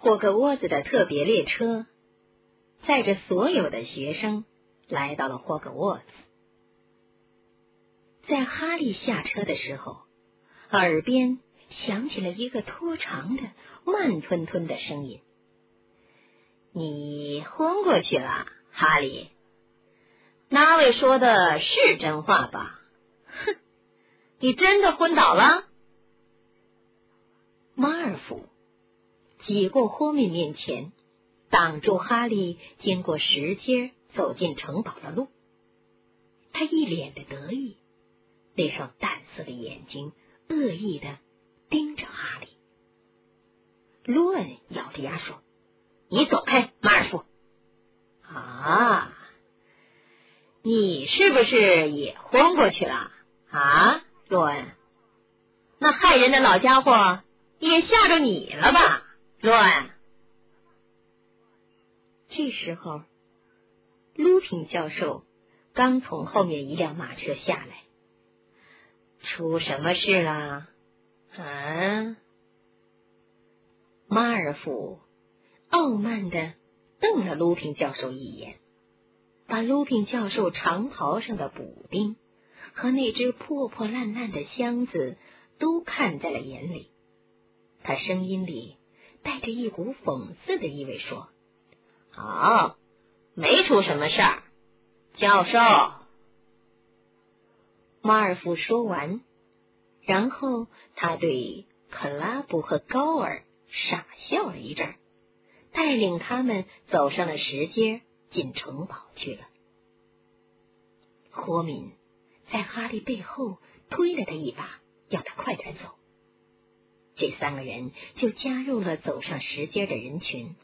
霍格沃兹的特别列车载着所有的学生来到了霍格沃兹。在哈利下车的时候，耳边响起了一个拖长的慢吞吞的声音：你昏过去了，哈利。那位说的是真话吧？哼，你真的昏倒了？马尔福挤过霍敏面前，挡住哈利经过石阶走进城堡的路。他一脸的得意，那双淡色的眼睛恶意的盯着哈利。罗恩咬着牙说：你走开，马尔福。啊，你是不是也昏过去了啊，罗恩？那害人的老家伙也吓着你了吧，罗恩？这时候，卢平教授刚从后面一辆马车下来。出什么事了？啊？马尔福傲慢地瞪了卢平教授一眼，把卢平教授长袍上的补丁和那只破破烂烂的箱子都看在了眼里。他声音里带着一股讽刺的意味说：好，没出什么事儿，教授。马尔福说完，然后他对克拉布和高尔傻笑了一阵，带领他们走上了石阶，进城堡去了。霍敏在哈利背后推了他一把，要他快点走。这三个人就加入了走上石阶的人群，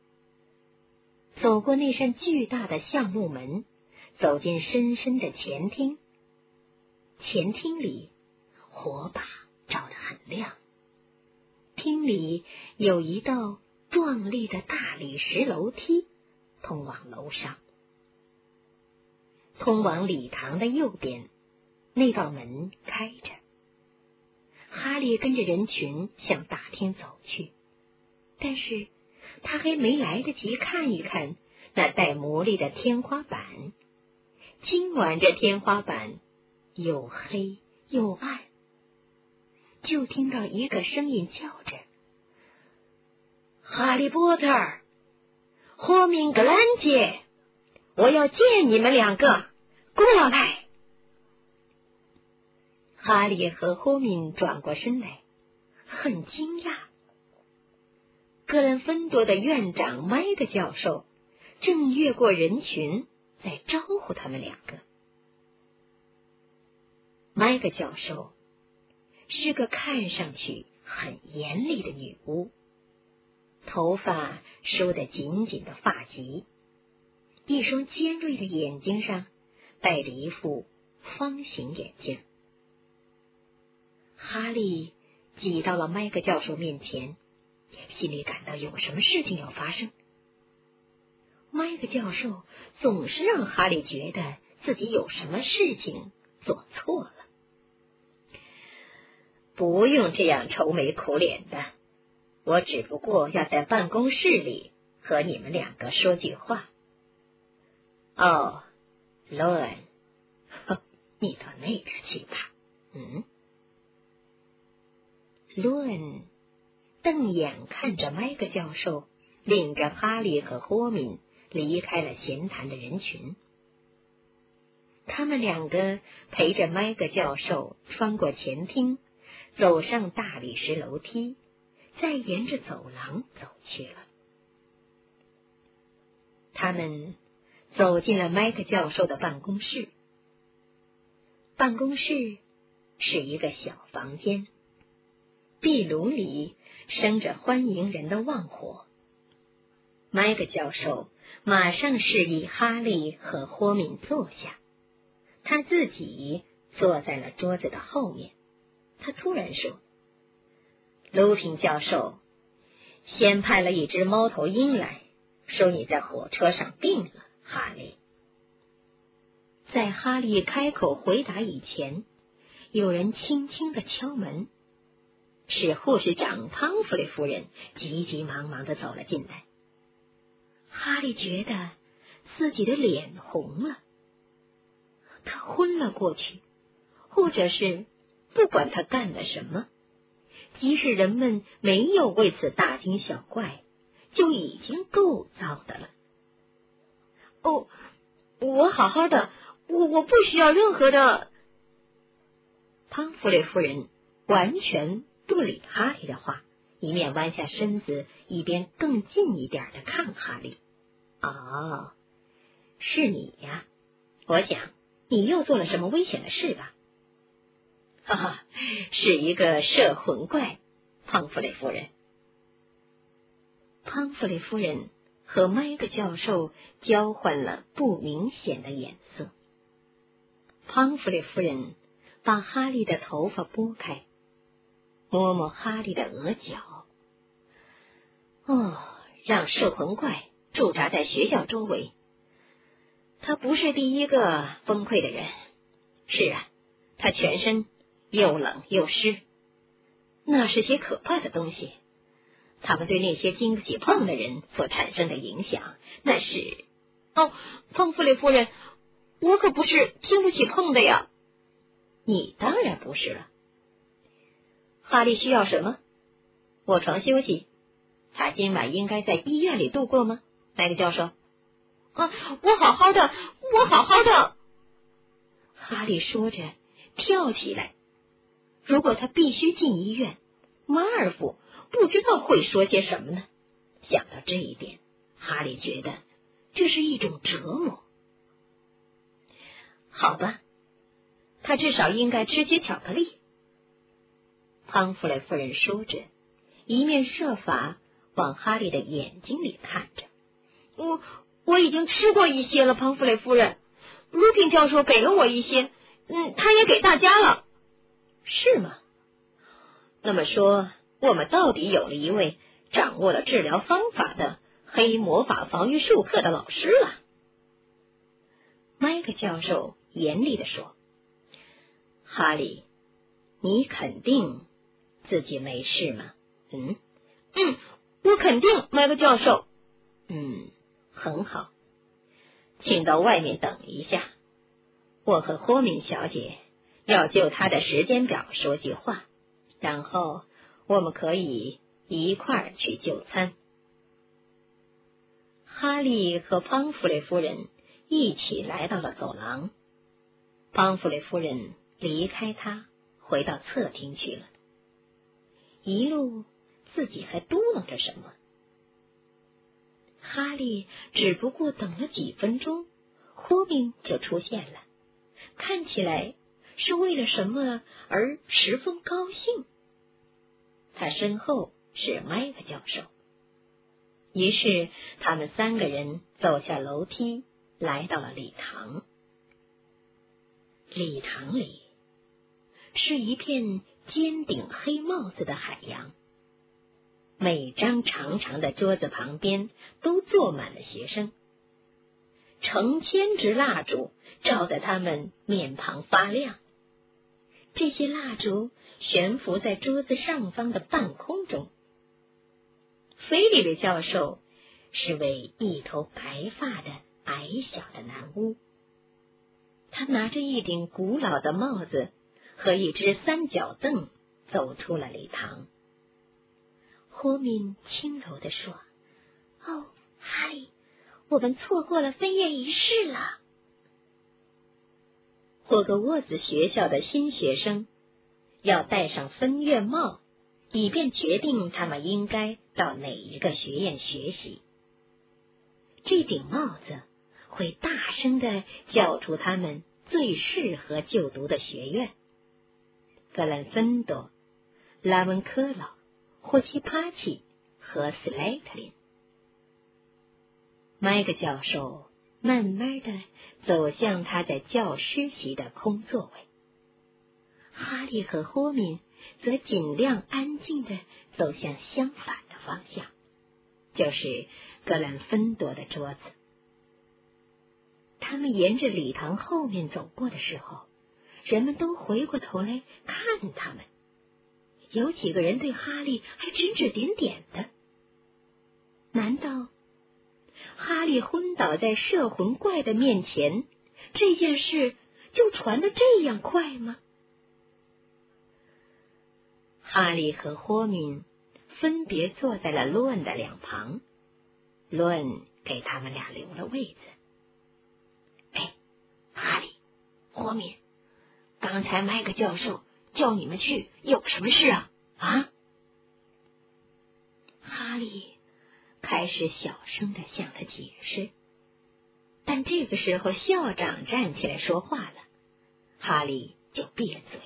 走过那扇巨大的橡木门，走进深深的前厅。前厅里火把照得很亮，厅里有一道壮丽的大理石楼梯通往楼上。通往礼堂的右边，那道门开着。哈利跟着人群向大厅走去，但是他还没来得及看一看那带魔力的天花板。今晚这天花板又黑又暗，就听到一个声音叫着：哈利波特，霍敏格兰杰，我要见你们两个，过来。哈利和霍敏转过身来，很惊讶。格兰芬多的院长麦克教授正越过人群，在招呼他们两个。麦克教授是个看上去很严厉的女巫，头发梳得紧紧的发髻，一双尖锐的眼睛上戴着一副方形眼镜。哈利挤到了麦克教授面前，心里感到有什么事情要发生。麦克教授总是让哈利觉得自己有什么事情做错了。不用这样愁眉苦脸的，我只不过要在办公室里和你们两个说句话。哦，罗恩，你到那边去吧。罗恩瞪眼看着麦克教授领着哈利和霍敏离开了闲谈的人群。他们两个陪着麦克教授穿过前厅，走上大理石楼梯，再沿着走廊走去了。他们走进了麦克教授的办公室。办公室是一个小房间，壁炉里生着欢迎人的旺火。麦克教授马上示意哈利和霍敏坐下，他自己坐在了桌子的后面。他突然说：卢平教授先派了一只猫头鹰来，说你在火车上病了，哈利。在哈利开口回答以前，有人轻轻地敲门。 是护士长汤弗雷夫人急急忙忙地走了进来。哈利觉得自己的脸红了，他昏了过去，或者是不管他干了什么，即使人们没有为此大惊小怪，就已经够糟的了。哦，我好好的，我不需要任何的。汤弗雷夫人完全不理哈利的话，一面弯下身子，一边更近一点的看哈利。哦，是你呀，我想你又做了什么危险的事吧？哈哈，是一个摄魂怪，汤弗雷夫人。汤弗雷夫人和麦克教授交换了不明显的眼色。汤弗雷夫人把哈利的头发拨开，摸摸哈利的额角。哦，让摄魂怪驻扎在学校周围，他不是第一个崩溃的人。是啊，他全身又冷又湿，那是些可怕的东西。他们对那些经不起碰的人所产生的影响，那是……哦，汤弗雷夫人，我可不是经不起碰的呀。你当然不是了。哈利需要什么？卧床休息。他今晚应该在医院里度过吗，麦克教授？我好好的，我好好的。哈利说着跳起来。如果他必须进医院，马尔福不知道会说些什么呢？想到这一点，哈利觉得这是一种折磨。好吧，他至少应该吃些巧克力。汤弗雷夫人说着，一面设法往哈利的眼睛里看着。我已经吃过一些了，汤弗雷夫人。鲁宾教授给了我一些，他也给大家了。是吗？那么说，我们到底有了一位掌握了治疗方法的黑魔法防御术课的老师了。麦克教授严厉地说：“哈利，你肯定自己没事吗？”我肯定，麦克教授。很好，请到外面等一下。我和霍敏小姐要就她的时间表说句话，然后我们可以一块儿去就餐。哈利和汤弗雷夫人一起来到了走廊。汤弗雷夫人离开他，回到侧厅去了。一路自己还嘟囔着什么。哈利只不过等了几分钟，霍敏就出现了，看起来是为了什么而十分高兴。他身后是麦克教授。于是他们三个人走下楼梯，来到了礼堂。礼堂里是一片尖顶黑帽子的海洋，每张长长的桌子旁边都坐满了学生，成千支蜡烛照得他们面庞发亮。这些蜡烛悬浮在桌子上方的半空中。菲利普教授是位一头白发的矮小的男巫，他拿着一顶古老的帽子和一只三角凳走出了礼堂。霍敏轻柔地说：“哦，哈利，我们错过了分院仪式了。”霍格沃兹学校的新学生要戴上分院帽，以便决定他们应该到哪一个学院学习。这顶帽子会大声地叫出他们最适合就读的学院：格兰芬多、拉文科劳、霍奇帕奇和斯莱特林。麦克教授慢慢地走向他在教师席的空座位，哈利和霍敏则尽量安静地走向相反的方向，就是格兰芬多的桌子。他们沿着礼堂后面走过的时候，人们都回过头来看他们。 有几个人对哈利还指指点点的。难道哈利昏倒在摄魂怪的面前，这件事就传得这样快吗？哈利和霍敏分别坐在了罗恩的两旁，罗恩给他们俩留了位子。哈利，霍敏，刚才麦克教授叫你们去，有什么事啊？哈利开始小声地向他解释，但这个时候校长站起来说话了，哈利就闭了嘴。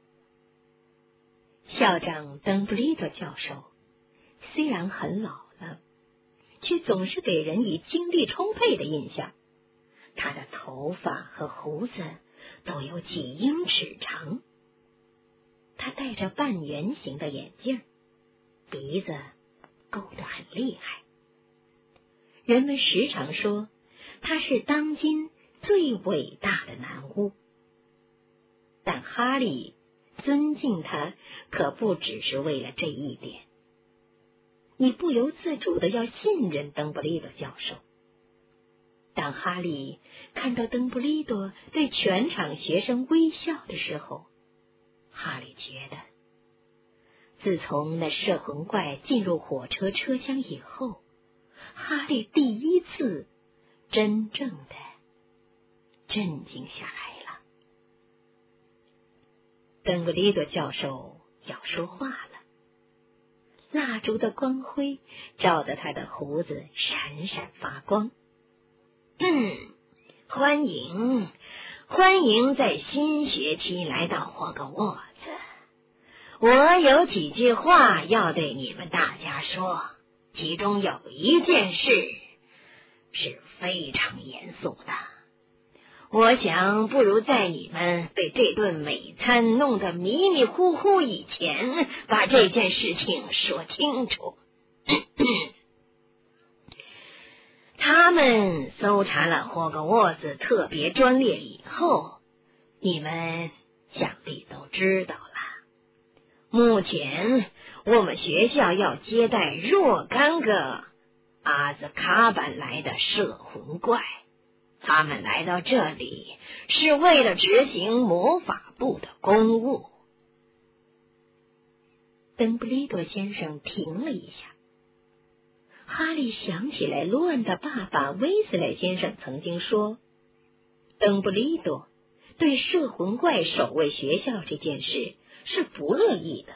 校长邓布利多教授虽然很老了，却总是给人以精力充沛的印象。他的头发和胡子都有几英尺长，他戴着半圆形的眼镜，鼻子勾得很厉害。人们时常说他是当今最伟大的男巫，但哈利尊敬他可不只是为了这一点。你不由自主的要信任邓布利多教授。当哈利看到邓布利多对全场学生微笑的时候，哈利觉得自从那摄魂怪进入火车车厢以后，哈利第一次真正的镇静下来了。邓布利多教授要说话了，蜡烛的光辉照得他的胡子闪闪发光。欢迎在新学期来到霍格沃兹。我有几句话要对你们大家说，其中有一件事是非常严肃的。我想不如在你们被这顿美餐弄得迷迷糊糊以前，把这件事情说清楚。他们搜查了霍格沃兹特别专列以后，你们想必都知道了。目前我们学校要接待若干个阿兹卡班来的摄魂怪，他们来到这里是为了执行魔法部的公务。邓布利多先生停了一下。哈利想起来罗恩的爸爸威斯莱先生曾经说，邓布利多对摄魂怪守卫学校这件事是不乐意的。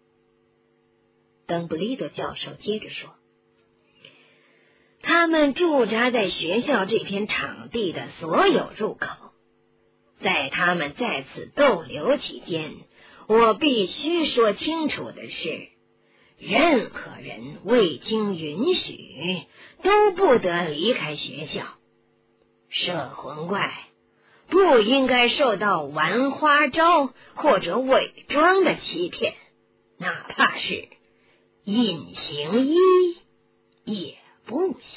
邓布利多教授接着说，他们驻扎在学校这片场地的所有入口，在他们在此逗留期间，我必须说清楚的是，任何人未经允许都不得离开学校。摄魂怪不应该受到玩花招或者伪装的欺骗，哪怕是隐形衣也不行。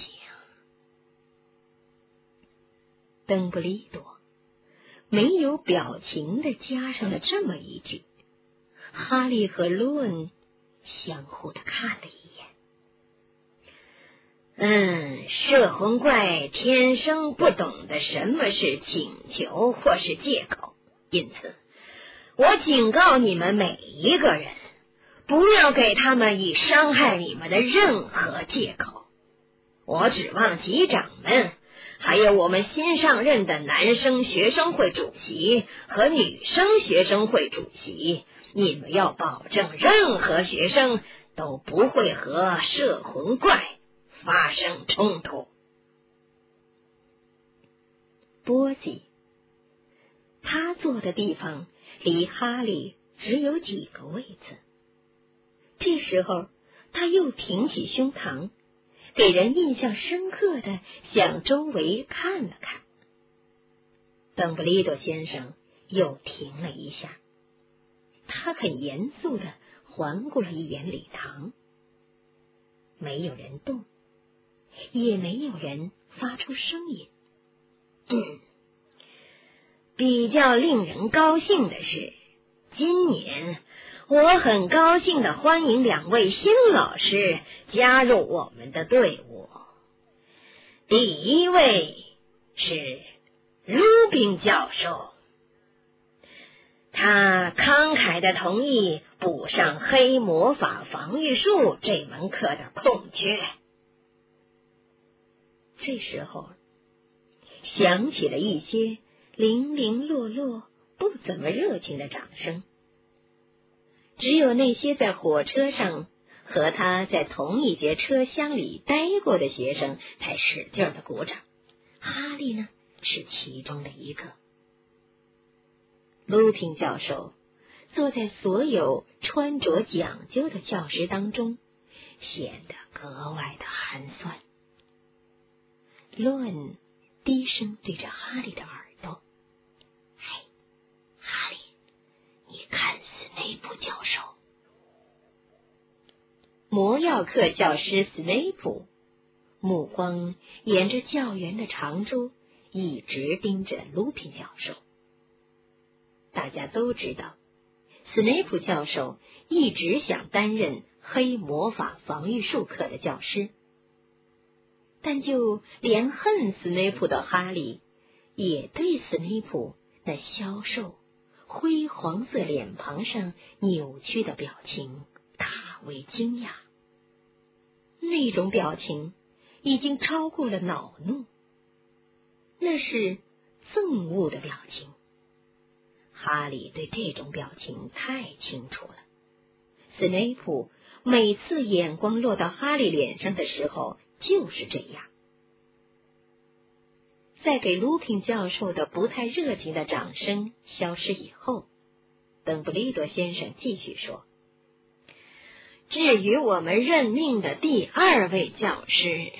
邓布利多没有表情地加上了这么一句，哈利和罗恩相互的看了一眼。摄魂怪天生不懂得什么是请求或是借口，因此我警告你们每一个人，不要给他们以伤害你们的任何借口。我指望级长们还有我们新上任的男生学生会主席和女生学生会主席，你们要保证任何学生都不会和摄魂怪发生冲突。波西，他坐的地方离哈利只有几个位子。这时候他又挺起胸膛，给人印象深刻的向周围看了看。邓布利多先生又停了一下，他很严肃的环顾了一眼礼堂，没有人动，也没有人发出声音。比较令人高兴的是，今年我很高兴地欢迎2位新老师加入我们的队伍。第一位是鲁宾教授，他慷慨地同意补上黑魔法防御术这门课的空缺。这时候响起了一些零零落落、不怎么热情的掌声。只有那些在火车上和他在同一节车厢里待过的学生才使劲的鼓掌。哈利呢，是其中的一个。鲁宾教授坐在所有穿着讲究的教师当中，显得格外的寒酸。罗恩低声对着哈利的耳朵：“嘿，哈利，你看斯内普教授。”魔药课教师斯内普目光沿着教员的长桌一直盯着鲁宾教授。大家都知道，斯内普教授一直想担任黑魔法防御术课的教师，但就连恨斯内普的哈利也对斯内普那消瘦灰黄色脸庞上扭曲的表情大为惊讶。那种表情已经超过了恼怒，那是憎恶的表情。哈利对这种表情太清楚了。斯内普每次眼光落到哈利脸上的时候就是这样。在给鲁宾教授的不太热情的掌声消失以后，邓布利多先生继续说：“至于我们任命的第2位教师，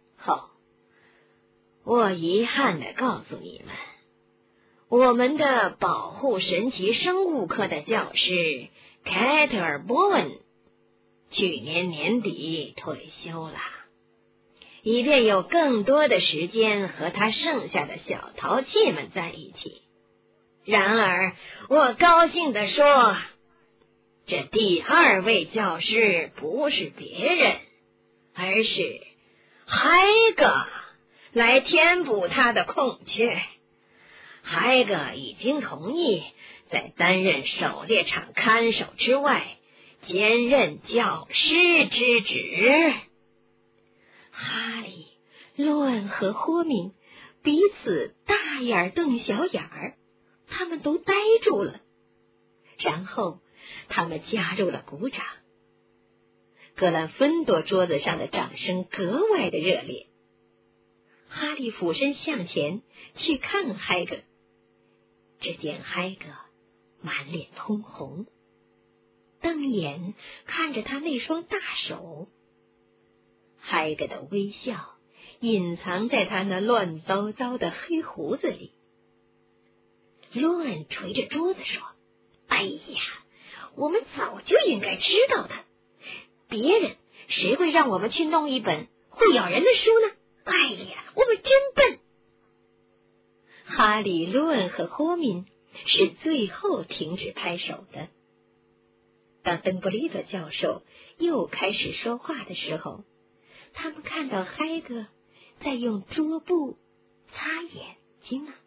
我遗憾地告诉你们，我们的保护神奇生物课的教师凯特尔·波恩去年年底退休了，以便有更多的时间和他剩下的小淘气们在一起。然而，我高兴地说，这第2位教师不是别人，而是海格来填补他的空缺。海格已经同意在担任狩猎场看守之外，兼任教师之职。”哈利、罗恩和霍敏彼此大眼瞪小眼儿，他们都呆住了。然后他们加入了鼓掌。格兰芬多桌子上的掌声格外的热烈。哈利俯身向前去看海格，只见海格满脸通红，瞪眼看着他那双大手。海格的微笑隐藏在他那乱糟糟的黑胡子里。罗恩捶着桌子说：“哎呀，我们早就应该知道的，别人谁会让我们去弄一本会咬人的书呢？哎呀，我们真笨！”哈利、罗恩和霍敏是最后停止拍手的。当邓布利多教授又开始说话的时候，他们看到海格在用桌布擦眼睛呢。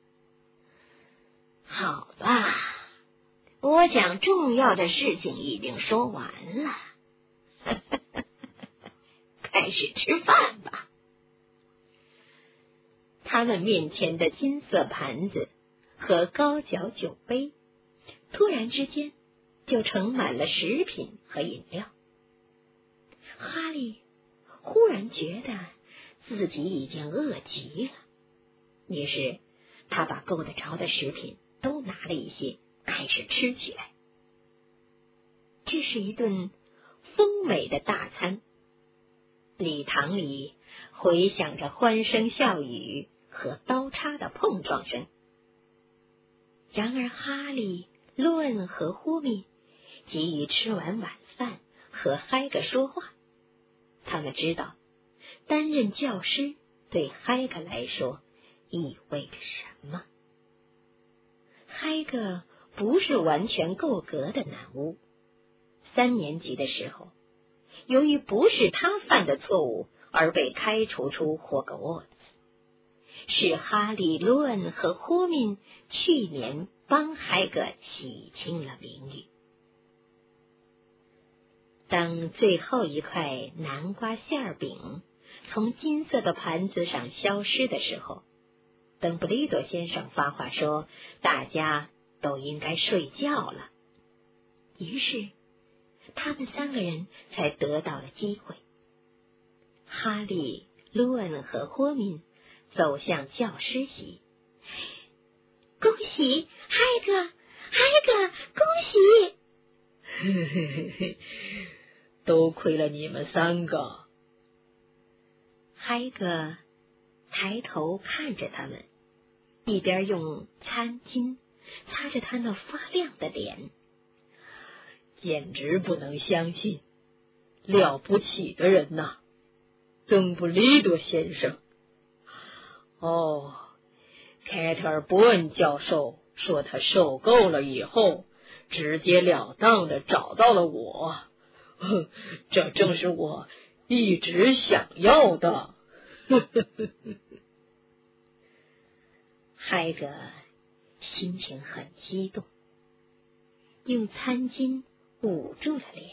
好吧，我想重要的事情已经说完了，开始吃饭吧。他们面前的金色盘子和高脚酒杯突然之间就盛满了食品和饮料。哈利忽然觉得自己已经饿极了，于是他把够得着的食品都拿了一些，开始吃起来。这是一顿丰美的大餐，礼堂里回响着欢声笑语和刀叉的碰撞声。然而哈利、罗恩和霍米急于吃完晚饭和海格说话。他们知道担任教师对海格来说意味着什么。海格不是完全够格的男巫， 3年级的时候，由于不是他犯的错误而被开除出霍格沃茨，是哈利、罗恩和霍敏去年帮海格洗清了名誉。当最后一块南瓜馅饼从金色的盘子上消失的时候，邓布利多先生发话说，大家都应该睡觉了。于是他们3个人才得到了机会。哈利、罗恩和霍敏走向教师席。恭喜海格，恭喜！ 都亏了你们3个。 海格抬头看着他们，一边用餐巾擦着他那发亮的脸。 简直不能相信，了不起的人呐，邓布利多先生。凯特尔·伯恩教授说他受够了以后，直截了当的找到了我，这正是我一直想要的。 海格心情很激动，用餐巾捂住了脸。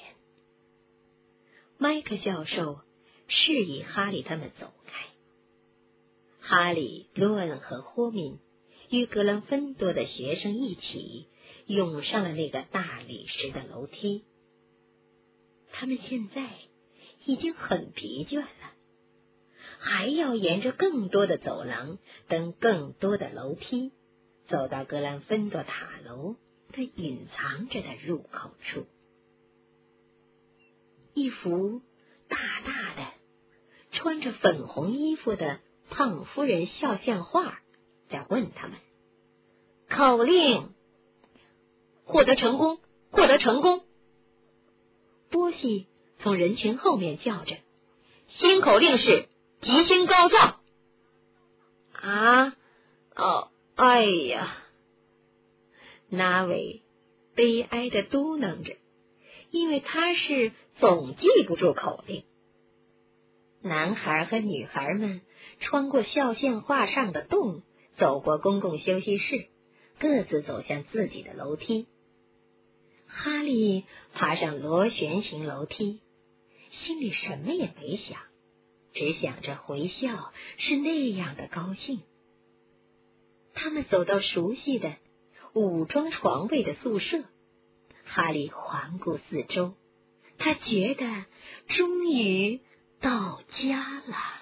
麦克教授示意哈利他们走开。哈利、罗恩和霍敏与格兰芬多的学生一起涌上了那个大理石的楼梯。他们现在已经很疲倦了，还要沿着更多的走廊登更多的楼梯，走到格兰芬多塔楼的隐藏着的入口处。一幅大大的穿着粉红衣服的胖夫人肖像画在问他们：口令，获得成功，获得成功！波西从人群后面叫着：新口令是吉星高照！哎呀！那位悲哀的嘟囔着，因为他是总记不住口令。男孩和女孩们穿过肖像画上的洞，走过公共休息室，各自走向自己的楼梯。哈利爬上螺旋形楼梯，心里什么也没想，只想着回校是那样的高兴。他们走到熟悉的武装床位的宿舍，哈利环顾四周，他觉得终于到家了。